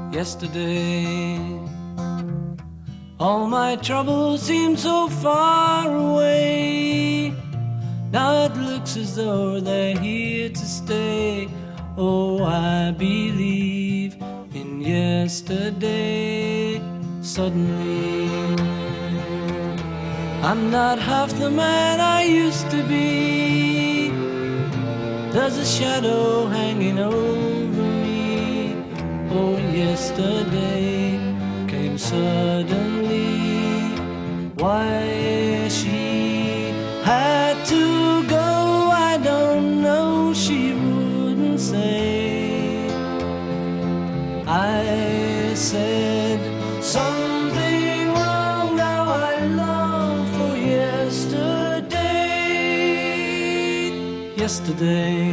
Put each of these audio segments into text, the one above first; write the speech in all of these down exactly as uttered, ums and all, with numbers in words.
yesterday. All my troubles seem so far away. Now it looks as though they're here to stay. Oh, I believe in yesterday. Suddenly, I'm not half the man I used to be. There's a shadow hanging over me. Oh, yesterday came suddenly. Why she had to go, I don't know, she wouldn't say. I said something wrong, now I long for yesterday. Yesterday,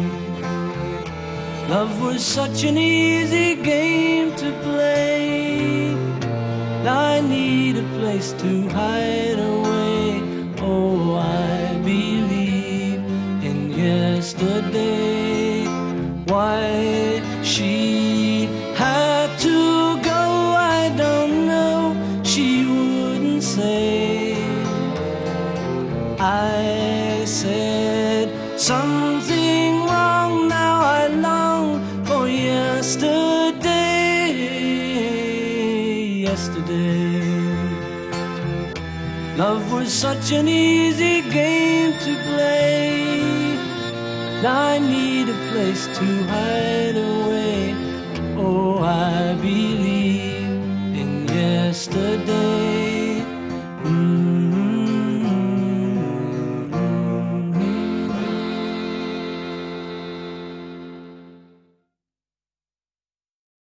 love was such an easy game to play. Now I need a place to hide away. Oh, I believe in yesterday. Why she had to go, I don't know, she wouldn't say. I said something wrong, now I long for yesterday. Yesterday, love was such an easy game to play. Now I need a place to hide away. Oh, I believe in yesterday.